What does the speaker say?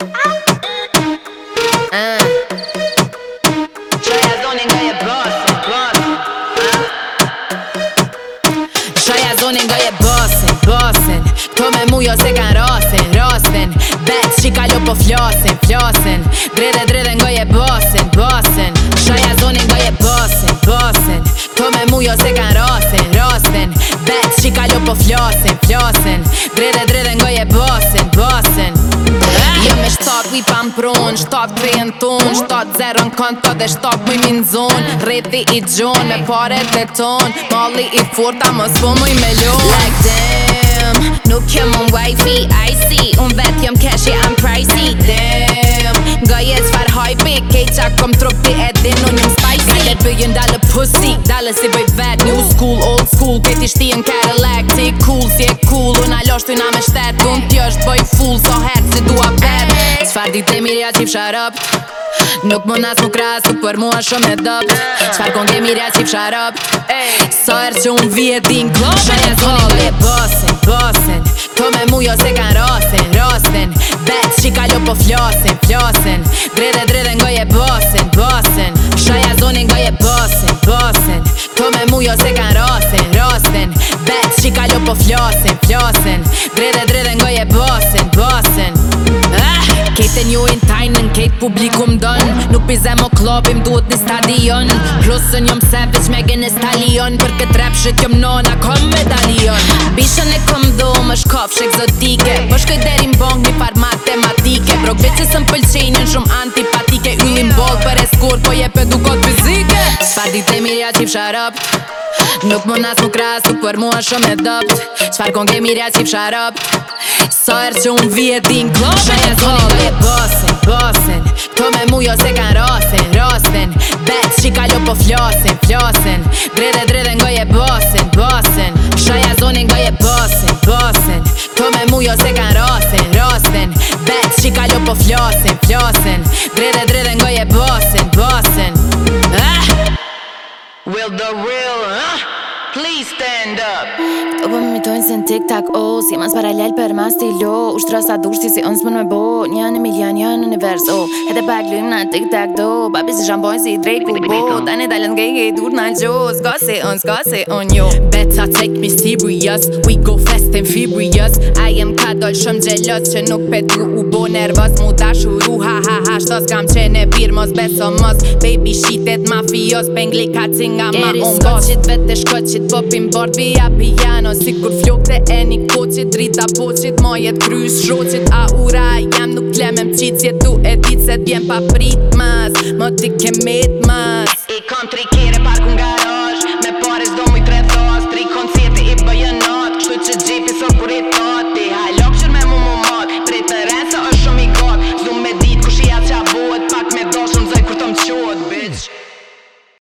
Shoja zonin nga je bosin. Shoja zonin nga je bosin. Kto me mujo se kan rasin. Bec qika lo po flasin. Drede nga je bosin. Shoja zonin nga je bosin. Kto me mujo se kan rasin. Bec qika lo po flasin. Drede nga je bosin. Jo me shtak vi pam pron, shtak krejën ton, shtak zerën konta dhe shtak muj min zon. Rreti I gjon me paret e ton, malli I forta mos po muj me lon. Like damn, nuk jam on wifi, I see. Unë vet jam cashy, I'm pricey. Damn, nga jes far hype, kej qa kom trupi e din unë jam spicy. Le bëjën dalë pussy, dalë si bëj vet. New school, old school, këti shtijën Cadillac. Ti cool, si e cool, unë alashtu na me shtet. Unë t'josht bëj full, so herë si dua bet. Sfar dit e mirja qif sharap, nuk më nas më kras, nuk për mua shumë e dëpt. Sfar kon ke mirja qif sharap, so herë që unë vje din klop. Shoja zonin nga je bosin. Kto me mujo se kan rasin. Bec qika lo po flasin. Drede nga je bosin. Shoja zonin nga je bosin. Kto me mujo se kan rasin. Bec qika lo po flasin. Drede nga je bosin. Kejtë njojnë tajnën, kejtë publikum dën. Nuk pizem o klubim, duhet një stadion. Plusën jom se veç me gën estalion. Për këtë rap shit jom nona, kom medalion. Bishën e kom do, më shkofsh egzotike. Po shkoj deri m'bong një par matematike. Brok veç që sëm pëlqenjën shumë antipatike. Yllin bol për eskur, po jep edukot fizike. Sfar dit e mirja qif sharap, nuk më nas më kras, nuk për mua shumë e dëpt. Sfar kon ke mirja qif sharap, so herë që unë vje din klop. Shoja zonin nga je bosin. Kto me mujo se kan rasin. Bec qika lo po flasin. Drede nga je bosin. Shoja zonin nga je bosin. Kto me mujo se kan rasin. Bec qika lo po flasin. Drede nga je bosin. Will the real, please stand up. Këto po më mitojnë si në TikTok, si mas paralel për ma stilo. Ushtro sa dushti si unë s'mën me bo, një në milion, një në univers, Hete pak lym në TikTok do, babi si shambojnë si Drake u bo. Tani dalën gej dur në gjo, s'ka si unë jo. Better take me serious, we go fast and furious. I am ka doll shumë gjelos që nuk petu u bo nervos. Mu ta shuru, ha, shtos kam qene bir mos beso mos. Baby shitet mafios, pengli ka cinga ma unë bos. Vete shkoqit, popin bord via piano. Sikur flokte e një koqit, drita poqit, ma jet krys shoqit. A ura jam nuk lem e m'qit, jetu e dit se t'vjen pa prit mas. Mo ti ke met mas, I kom 3